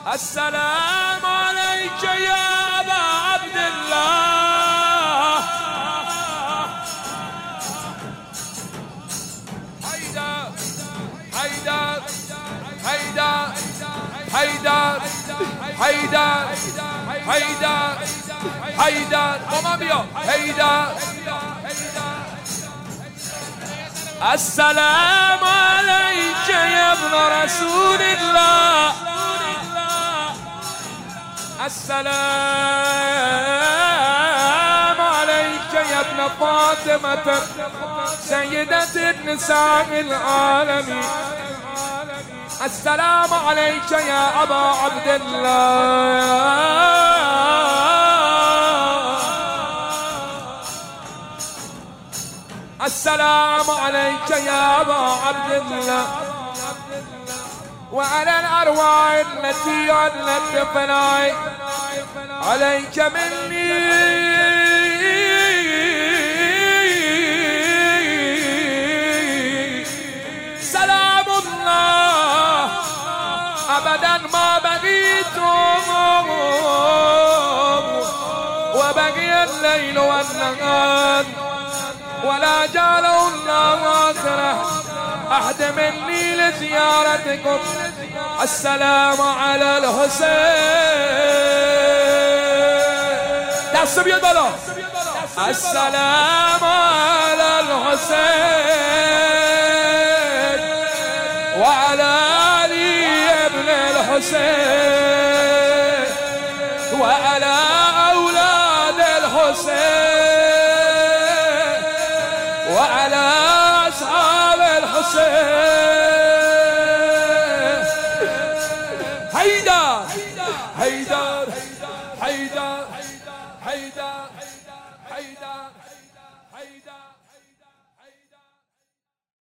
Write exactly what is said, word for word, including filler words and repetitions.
السلام عليك يا أبا عبد الله. حيدر حيدر حيدر حيدر حيدر حيدر حيدر ماما بیا حيدر. السلام عليك يا ابن رسول الله. السلام عليك يا ابن فاطمة سيدة النساء العالمين. السلام عليك يا أبا عبد الله. السلام عليك يا أبا عبد الله وعلى الأرواح التي علت فناي عليك مني سلام الله أبدا ما بقيت وبقي الليل والنهار ولا جعله الله آخره أحد مني لزيارتكم. السلام على الحسين. دست بیاد بالا. السلام على الحسين وعلى علي ابن الحسين وعلى أولاد الحسين وعلى أصحاب الحسين. حيدر حيدر حيدر حيدر حيدر حيدر